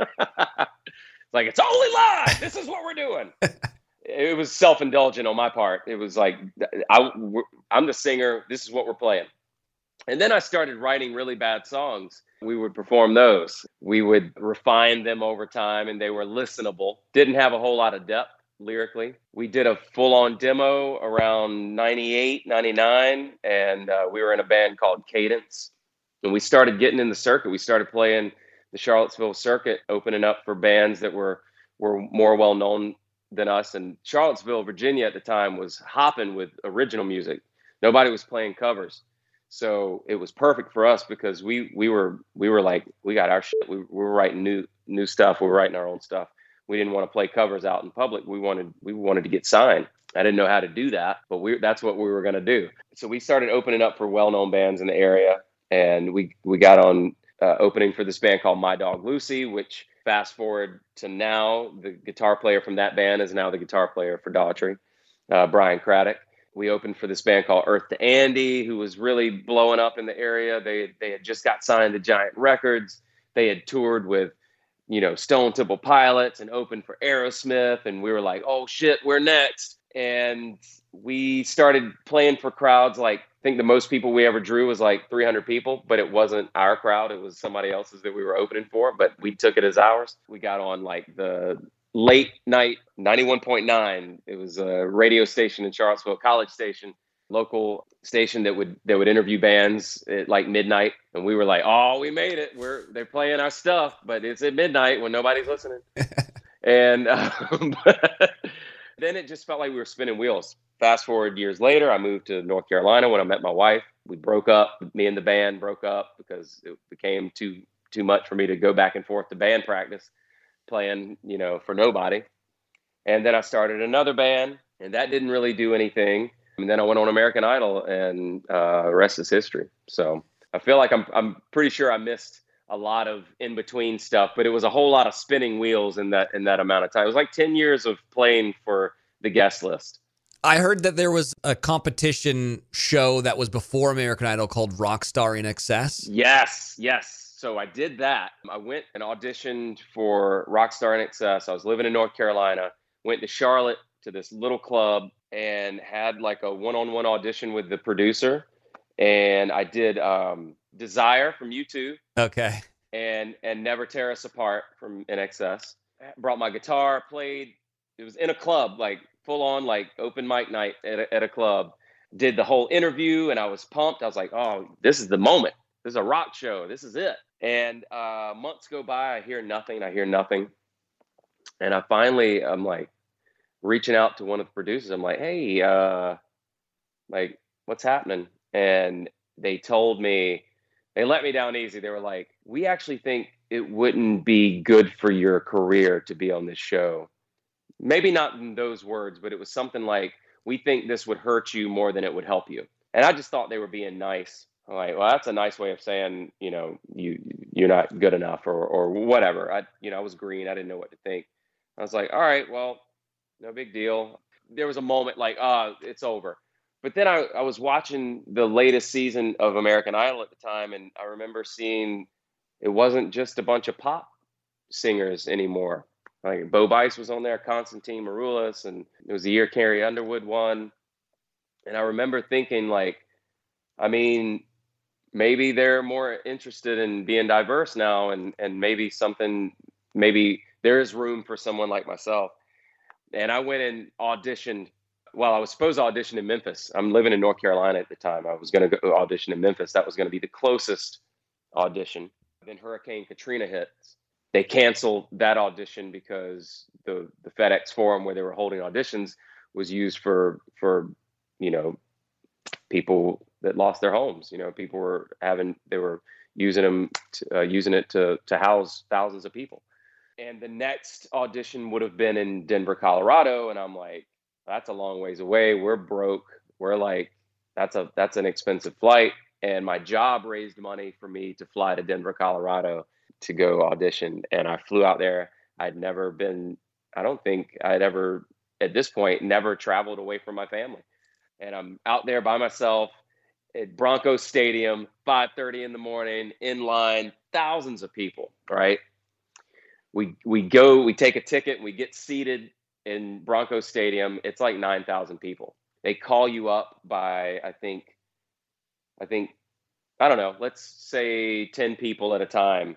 It's like, it's only live. This is what we're doing. It was self-indulgent on my part. It was like, I, I'm the singer. This is what we're playing. And then I started writing really bad songs. We would perform those. We would refine them over time, and they were listenable. Didn't have a whole lot of depth lyrically. We did a full-on demo around ninety-eight, ninety-nine, and uh, we were in a band called Cadence. And we started getting in the circuit. We started playing the Charlottesville circuit, opening up for bands that were were more well-known than us. And Charlottesville, Virginia at the time was hopping with original music. Nobody was playing covers. So it was perfect for us because we we were we were like, we got our shit. We, we were writing new new stuff. We were writing our own stuff. We didn't want to play covers out in public. We wanted we wanted to get signed. I didn't know how to do that, but we that's what we were going to do. So we started opening up for well-known bands in the area. And we, we got on uh, opening for this band called My Dog Lucy, which fast forward to now, the guitar player from that band is now the guitar player for Daughtry, uh, Brian Craddock. We opened for this band called Earth to Andy, who was really blowing up in the area. They they had just got signed to Giant Records. They had toured with, you know, Stone Temple Pilots and opened for Aerosmith. And we were like, oh shit, we're next. And we started playing for crowds like, I think the most people we ever drew was like three hundred people, but it wasn't our crowd. It was somebody else's that we were opening for, but we took it as ours. We got on like the late night ninety-one point nine. It was a radio station in Charlottesville, college station, local station that would, that would interview bands at like midnight. And we were like, oh, we made it. We're, they're playing our stuff, but it's at midnight when nobody's listening. and, um, then it just felt like we were spinning wheels. Fast forward years later, I moved to North Carolina when I met my wife. We broke up. Me and the band broke up because it became too too much for me to go back and forth to band practice, playing, you know, for nobody. And then I started another band, and that didn't really do anything. And then I went on American Idol, and uh, the rest is history. So I feel like I'm I'm pretty sure I missed a lot of in between stuff, but it was a whole lot of spinning wheels in that in that amount of time. It was like ten years of playing for the guest list. I heard that there was a competition show that was before American Idol called Rockstar in Excess. Yes, yes. So I did that. I went and auditioned for Rockstar in Excess. I was living in North Carolina, went to Charlotte to this little club and had like a one-on-one audition with the producer. And I did um, Desire from U two. Okay. And and Never Tear Us Apart from N X S. Brought my guitar, played. It was in a club, like full on like open mic night at a, at a club. Did the whole interview and I was pumped. I was like, oh, this is the moment. This is a rock show. This is it. And uh, months go by. I hear nothing. I hear nothing. And I finally, I'm like reaching out to one of the producers. I'm like, hey, uh, like, what's happening? And they told me, they let me down easy. They were like, we actually think it wouldn't be good for your career to be on this show. Maybe not in those words, but it was something like, we think this would hurt you more than it would help you. And I just thought they were being nice. I'm like, well, that's a nice way of saying, you know, you, you're not good enough or, or whatever. I, you know, I was green. I didn't know what to think. I was like, all right, well, no big deal. There was a moment like, ah, oh, it's over. But then I, I was watching the latest season of American Idol at the time. And I remember seeing it wasn't just a bunch of pop singers anymore. Like Bo Bice was on there, Constantine Maroulis, and it was the year Carrie Underwood won. And I remember thinking like, I mean, maybe they're more interested in being diverse now, and, and maybe something, maybe there is room for someone like myself. And I went and auditioned. Well, I was supposed to audition in Memphis. I'm living in North Carolina at the time. I was going to go audition in Memphis. That was going to be the closest audition. Then Hurricane Katrina hits. They canceled that audition because the, the FedEx Forum where they were holding auditions was used for, for, you know, people that lost their homes. You know, people were having, they were using them, to, uh, using it to, to house thousands of people. And the next audition would have been in Denver, Colorado. And I'm like, that's a long ways away. We're broke. We're like, that's a, that's an expensive flight. And my job raised money for me to fly to Denver, Colorado to go audition. And I flew out there. I'd never been, I don't think I'd ever, at this point, never traveled away from my family. And I'm out there by myself at Broncos Stadium, five thirty in the morning, in line, thousands of people, right? We we go, we take a ticket, we get seated in Broncos Stadium. It's like nine thousand people. They call you up by, I think, I think, I don't know, let's say ten people at a time.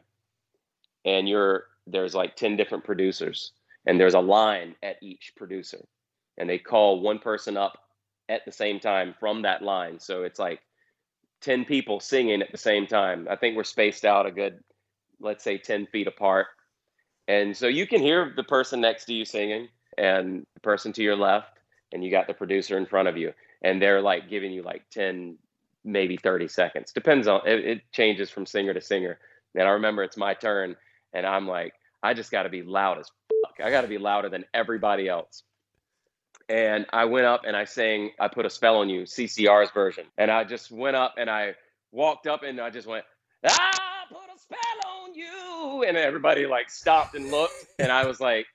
And you're, there's like ten different producers, and there's a line at each producer. And they call one person up at the same time from that line. So it's like ten people singing at the same time. I think we're spaced out a good, let's say ten feet apart. And so you can hear the person next to you singing and the person to your left, and you got the producer in front of you, and they're like giving you like ten, maybe thirty seconds. Depends on, it, it changes from singer to singer. And I remember it's my turn, and I'm like, I just got to be loud as fuck. I got to be louder than everybody else. And I went up and I sang I Put a Spell on You, C C R's version. And I just went up and I walked up and I just went, I put a spell on you. And everybody like stopped and looked. And I was like,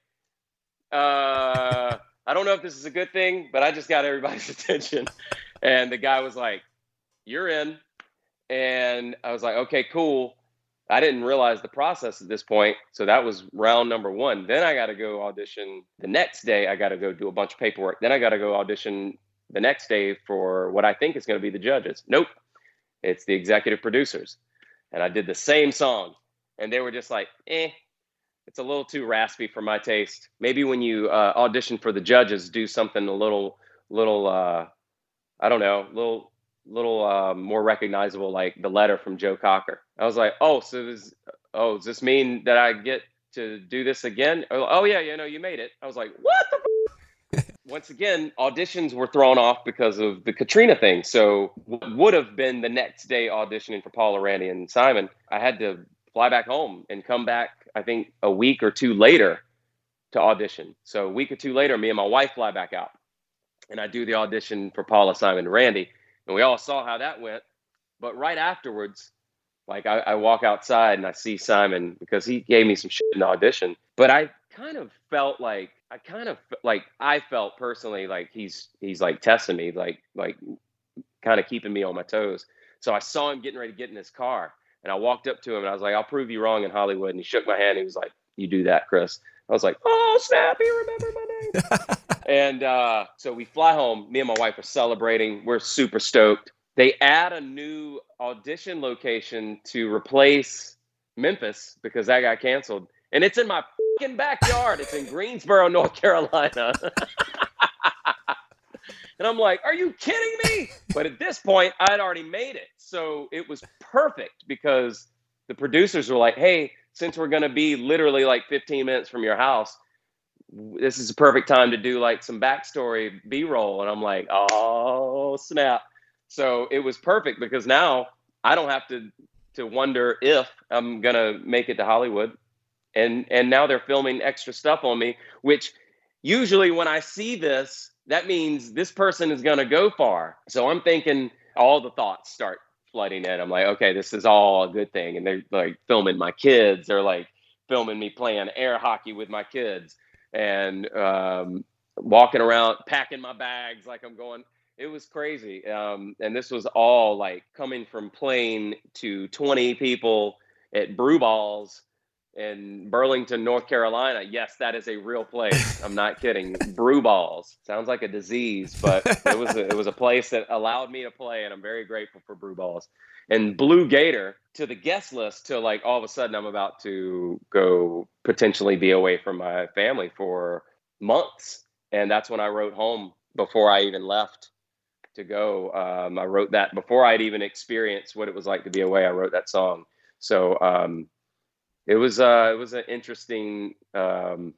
uh, I don't know if this is a good thing, but I just got everybody's attention. And the guy was like, you're in. And I was like, okay, cool. I didn't realize the process at this point. So that was round number one. Then I got to go audition the next day. I got to go do a bunch of paperwork. Then I got to go audition the next day for what I think is going to be the judges. Nope. It's the executive producers. And I did the same song. And they were just like, eh, it's a little too raspy for my taste. Maybe when you uh, audition for the judges, do something a little, little, uh, I don't know, little, little uh, more recognizable, like The Letter from Joe Cocker. I was like, oh, so this, oh, does this mean that I get to do this again? Oh, oh yeah, you know, you made it. I was like, what the f-? Once again, auditions were thrown off because of the Katrina thing. So what would have been the next day auditioning for Paula, Randy, and Simon, I had to fly back home and come back, I think, a week or two later to audition. So a week or two later, me and my wife fly back out. And I do the audition for Paula, Simon, and Randy. And we all saw how that went. But right afterwards, like I, I walk outside and I see Simon because he gave me some shit in the audition. But I kind of felt like, I kind of like, I felt personally like he's, he's like testing me, like, like kind of keeping me on my toes. So I saw him getting ready to get in his car. And I walked up to him and I was like, I'll prove you wrong in Hollywood. And he shook my hand. He was like, you do that, Chris. I was like, oh, snap, he remembered my name. And uh, so we fly home. Me and my wife are celebrating. We're super stoked. They add a new audition location to replace Memphis because that got canceled. And it's in my fucking backyard. It's in Greensboro, North Carolina. And I'm like, are you kidding me? But at this point, I'd already made it. So it was perfect because the producers were like, hey, since we're going to be literally like fifteen minutes from your house, this is a perfect time to do like some backstory B-roll. And I'm like, oh, snap. So it was perfect because now I don't have to to wonder if I'm going to make it to Hollywood. And and now they're filming extra stuff on me, which usually when I see this, that means this person is going to go far. So I'm thinking all the thoughts start flooding in. I'm like, okay, this is all a good thing. And they're like filming my kids. They're like filming me playing air hockey with my kids and um, walking around, packing my bags like I'm going. It was crazy. Um, and this was all like coming from playing to twenty people at Brew Balls in Burlington, North Carolina. Yes, that is a real place. I'm not kidding. Brew Balls sounds like a disease, but it was a, it was a place that allowed me to play, and I'm very grateful for Brew Balls. And Blue Gator to the guest list to like all of a sudden I'm about to go potentially be away from my family for months, and that's when I wrote Home before I even left to go. Um, I wrote that before I'd even experienced what it was like to be away. I wrote that song, so. Um, It was uh, it was an interesting. Um,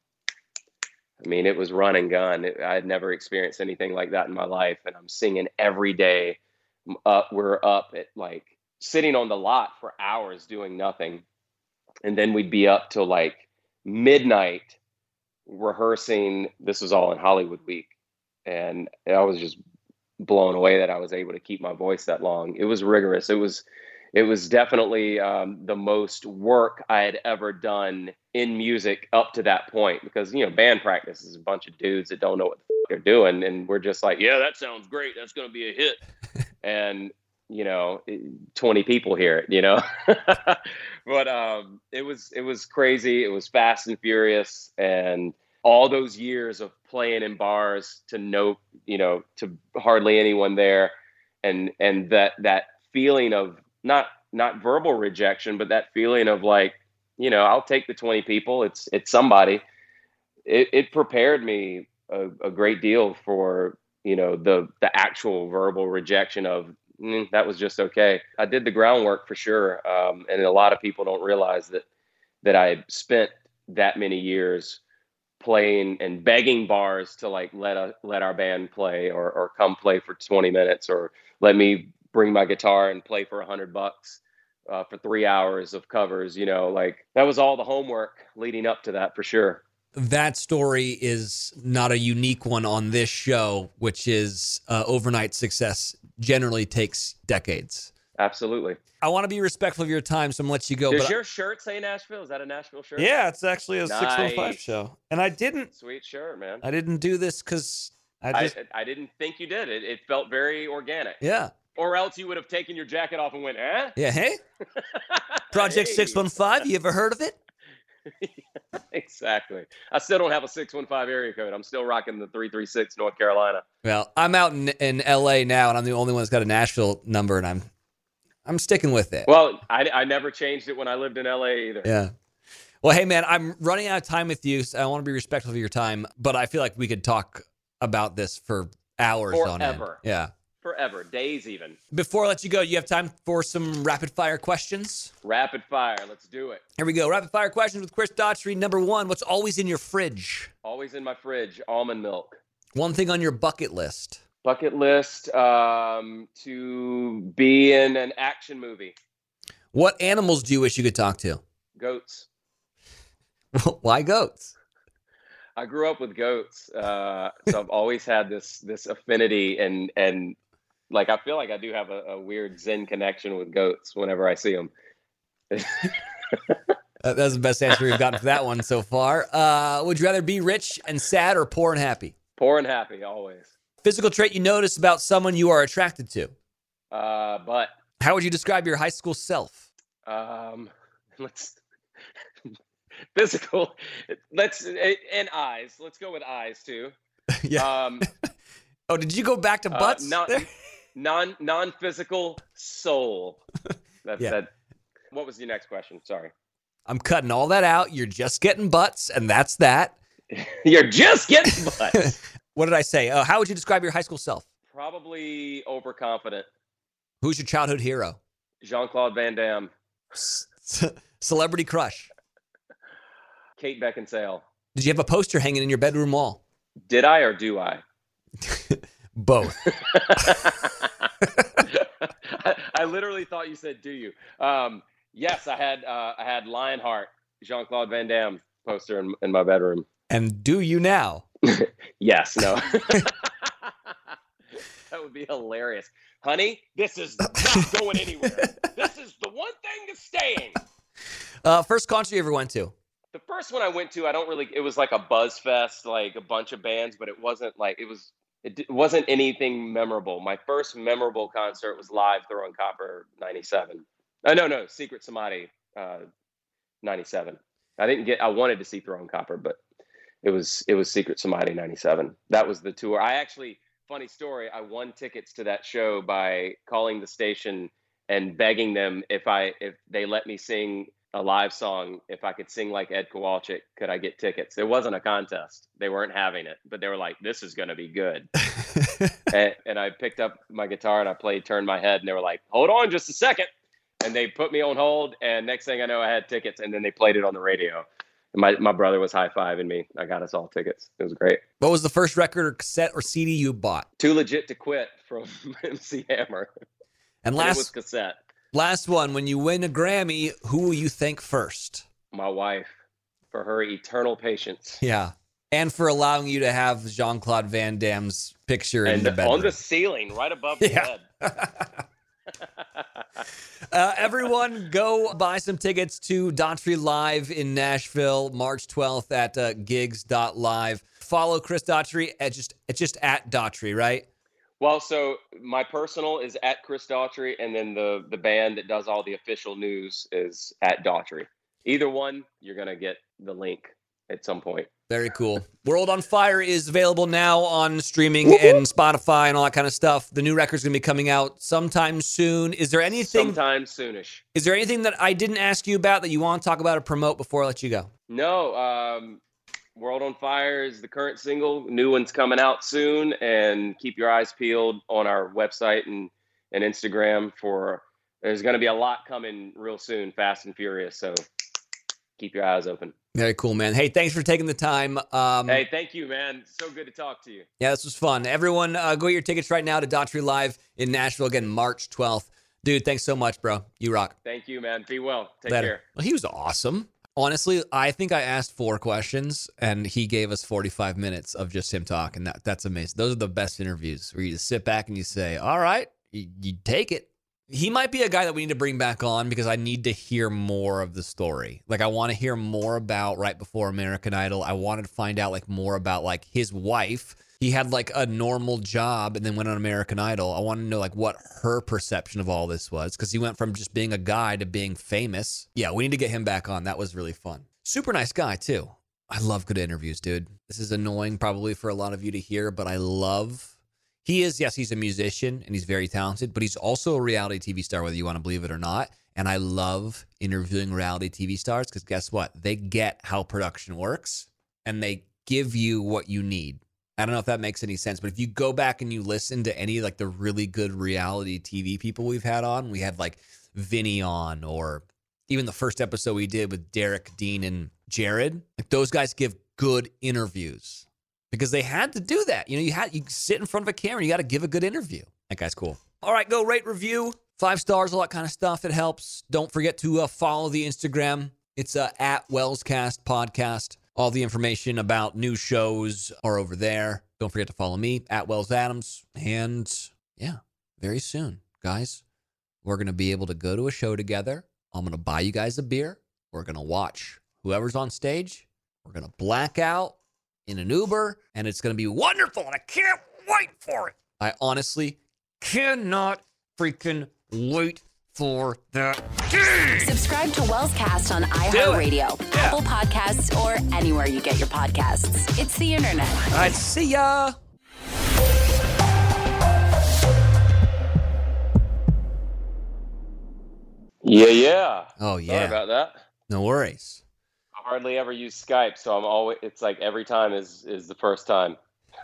I mean, it was run and gun. It, I had never experienced anything like that in my life, and I'm singing every day. Uh, we're up at like sitting on the lot for hours doing nothing, and then we'd be up till like midnight rehearsing. This was all in Hollywood Week, and I was just blown away that I was able to keep my voice that long. It was rigorous. It was. It was definitely um, the most work I had ever done in music up to that point because, you know, band practice is a bunch of dudes that don't know what the f- they're doing. And we're just like, yeah, that sounds great. That's going to be a hit. And, you know, twenty people hear it, you know. But um, it was it was crazy. It was fast and furious. And all those years of playing in bars to no, you know, to hardly anyone there. And and that that feeling of Not not verbal rejection, but that feeling of like, you know, I'll take the twenty people. It's it's somebody. It, it prepared me a, a great deal for, you know, the the actual verbal rejection of mm, that was just okay. I did the groundwork for sure, um, and a lot of people don't realize that that I spent that many years playing and begging bars to like let a, let our band play or or come play for twenty minutes or let me bring my guitar and play for a hundred bucks uh, for three hours of covers. You know, like that was all the homework leading up to that for sure. That story is not a unique one on this show, which is uh, overnight success generally takes decades. Absolutely. I want to be respectful of your time, so I'm going to let you go. Does but your shirt say Nashville? Is that a Nashville shirt? Yeah, it's actually a nice. six one five show. And I didn't. Sweet shirt, man. I didn't do this because I just. I, I didn't think you did. It, it felt very organic. Yeah. Or else you would have taken your jacket off and went, eh? Yeah, hey? Project hey. six one five, you ever heard of it? Exactly. I still don't have a six one five area code. I'm still rocking the three three six North Carolina. Well, I'm out in, in L A now, and I'm the only one that's got a Nashville number, and I'm I'm sticking with it. Well, I, I never changed it when I lived in L A either. Yeah. Well, hey, man, I'm running out of time with you, so I want to be respectful of your time, but I feel like we could talk about this for hours Forever. on end. Yeah. Forever, days even. Before I let you go, you have time for some rapid fire questions? Rapid fire, let's do it. Here we go. Rapid fire questions with Chris Daughtry. Number one, what's always in your fridge? Always in my fridge, almond milk. One thing on your bucket list? Bucket list, um, to be in an action movie. What animals do you wish you could talk to? Goats. Why goats? I grew up with goats, uh, so I've always had this this affinity and and like I feel like I do have a, a weird Zen connection with goats whenever I see them. That's the best answer we've gotten for that one so far. Uh, would you rather be rich and sad or poor and happy? Poor and happy, always. Physical trait you notice about someone you are attracted to? Uh, butt. How would you describe your high school self? Um, let's physical. Let's and eyes. Let's go with eyes too. Yeah. Um, oh, did you go back to butts? Uh, non non non physical soul. That's Yeah. that. What was your next question? Sorry. I'm cutting all that out. You're just getting butts, and that's that. You're just getting butts. What did I say? Uh, how would you describe your high school self? Probably overconfident. Who's your childhood hero? Jean-Claude Van Damme. C- celebrity crush. Kate Beckinsale. Did you have a poster hanging in your bedroom wall? Did I or do I? Both. I, I literally thought you said, "Do you?" Um, yes, I had. Uh, I had Lionheart, Jean-Claude Van Damme poster in, in my bedroom. And do you now? Yes. No. That would be hilarious, honey. This is not going anywhere. This is the one thing that's staying. Uh, first concert you ever went to? The first one I went to, I don't really. It was like a buzz fest, like a bunch of bands, but it wasn't like it was. It d- wasn't anything memorable. My first memorable concert was live Throwing Copper ninety-seven. Uh, no, no, Secret Samadhi uh, ninety-seven. I didn't get. I wanted to see Throwing Copper, but it was it was Secret Samadhi ninety-seven. That was the tour. I actually, funny story. I won tickets to that show by calling the station and begging them if I if they let me sing a live song, if I could sing like Ed Kowalczyk, could I get tickets? It wasn't a contest. They weren't having it, but they were like, this is going to be good. and, and I picked up my guitar and I played Turn My Head, and they were like, hold on just a second. And they put me on hold, and next thing I know, I had tickets, and then they played it on the radio. And my, my brother was high-fiving me. I got us all tickets. It was great. What was the first record or cassette or C D you bought? Too Legit to Quit from M C Hammer. And last, it was cassette. Last one, when you win a Grammy, who will you thank first? My wife, for her eternal patience. Yeah. And for allowing you to have Jean-Claude Van Damme's picture and in the bedroom. On the ceiling, right above the yeah. bed. uh, everyone, go buy some tickets to Daughtry Live in Nashville, March twelfth at uh, gigs dot live. Follow Chris Daughtry at just, at just at Daughtry, right? Well, so my personal is at Chris Daughtry, and then the the band that does all the official news is at Daughtry. Either one, you're going to get the link at some point. Very cool. World on Fire is available now on streaming and Spotify and all that kind of stuff. The new record's going to be coming out sometime soon. Is there anything... Sometime soonish. Is there anything that I didn't ask you about that you want to talk about or promote before I let you go? No. Um, World on Fire is the current single. New one's coming out soon. And keep your eyes peeled on our website and, and Instagram for... There's going to be a lot coming real soon, Fast and Furious. So keep your eyes open. Very cool, man. Hey, thanks for taking the time. Um, hey, thank you, man. So good to talk to you. Yeah, this was fun. Everyone, uh, go get your tickets right now to Daughtry Live in Nashville, again, March twelfth. Dude, thanks so much, bro. You rock. Thank you, man. Be well. Take Later. care. Well, he was awesome. Honestly, I think I asked four questions, and he gave us forty-five minutes of just him talking. That, that's amazing. Those are the best interviews, where you just sit back and you say, all right, you, you take it. He might be a guy that we need to bring back on because I need to hear more of the story. Like, I want to hear more about right before American Idol. I wanted to find out like more about like his wife. He had like a normal job and then went on American Idol. I want to know like what her perception of all this was, because he went from just being a guy to being famous. Yeah, we need to get him back on. That was really fun. Super nice guy too. I love good interviews, dude. This is annoying probably for a lot of you to hear, but I love... He is, yes, he's a musician and he's very talented, but he's also a reality T V star, whether you want to believe it or not. And I love interviewing reality T V stars because guess what? They get how production works and they give you what you need. I don't know if that makes any sense, but if you go back and you listen to any like the really good reality T V people we've had on, we had like Vinny on, or even the first episode we did with Derek, Dean, and Jared. Like those guys give good interviews. Because they had to do that. You know, you had you sit in front of a camera, you got to give a good interview. That guy's cool. All right, go rate, review, five stars, all that kind of stuff. It helps. Don't forget to uh, follow the Instagram. It's uh, at Wellscast Podcast. All the information about new shows are over there. Don't forget to follow me at Wells Adams. And yeah, very soon, guys, we're going to be able to go to a show together. I'm going to buy you guys a beer. We're going to watch whoever's on stage. We're going to black out in an Uber, and it's going to be wonderful, and I can't wait for it. I honestly cannot freaking wait for the team. Subscribe to WellsCast on iHeartRadio, Yeah. Apple Podcasts, or anywhere you get your podcasts. It's the internet. All right, see ya. Yeah, yeah. Oh, yeah. Sorry about that. No worries. I hardly ever use Skype, so I'm always, it's like every time is, is the first time.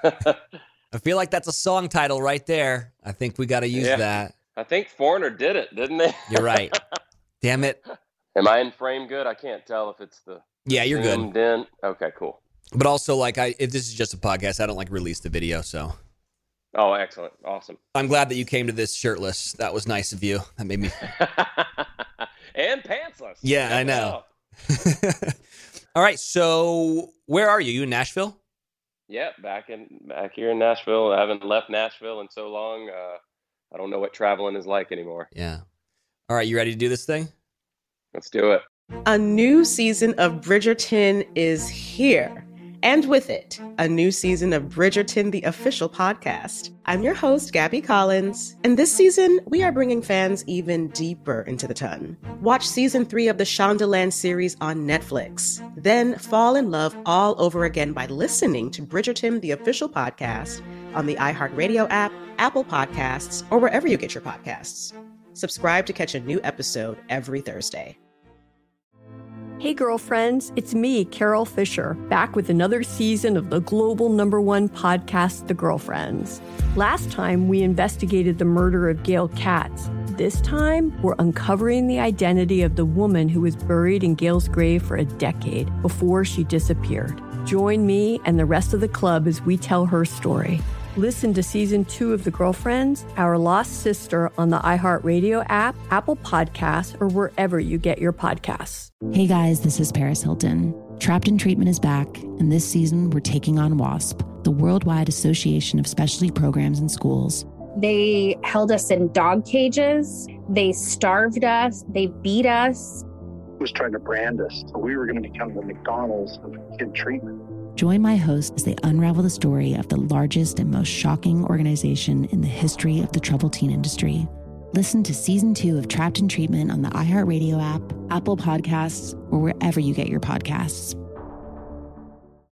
I feel like that's a song title right there. I think we got to use Yeah. that. I think Foreigner did it, didn't they? You're right. Damn it. Am I in frame good? I can't tell if it's the Yeah, you're good. zoomed in. Okay, cool. But also, like, I if this is just a podcast, I don't like release the video, so Oh, excellent. Awesome. I'm glad that you came to this shirtless. That was nice of you. That made me. And pantsless. Yeah, Check I it know. out. All right, so where are you? You in Nashville? Yeah, back in back here in Nashville. I haven't left Nashville in so long. Uh, I don't know what traveling is like anymore. Yeah. All right, you ready to do this thing? Let's do it. A new season of Bridgerton is here. And with it, a new season of Bridgerton, the official podcast. I'm your host, Gabby Collins, and this season, we are bringing fans even deeper into the ton. Watch season three of the Shondaland series on Netflix. Then fall in love all over again by listening to Bridgerton, the official podcast, on the iHeartRadio app, Apple Podcasts, or wherever you get your podcasts. Subscribe to catch a new episode every Thursday. Hey, girlfriends, it's me, Carol Fisher, back with another season of the global number one podcast, The Girlfriends. Last time, we investigated the murder of Gail Katz. This time, we're uncovering the identity of the woman who was buried in Gail's grave for a decade before she disappeared. Join me and the rest of the club as we tell her story. Listen to season two of The Girlfriends, Our Lost Sister on the iHeartRadio app, Apple Podcasts, or wherever you get your podcasts. Hey guys, this is Paris Hilton. Trapped in Treatment is back, and this season we're taking on WASP, the Worldwide Association of Specialty Programs in Schools. They held us in dog cages. They starved us. They beat us. Was trying to brand us. So we were going to become the McDonald's of kid treatment. Join my hosts as they unravel the story of the largest and most shocking organization in the history of the troubled teen industry. Listen to season two of Trapped in Treatment on the iHeartRadio app, Apple Podcasts, or wherever you get your podcasts.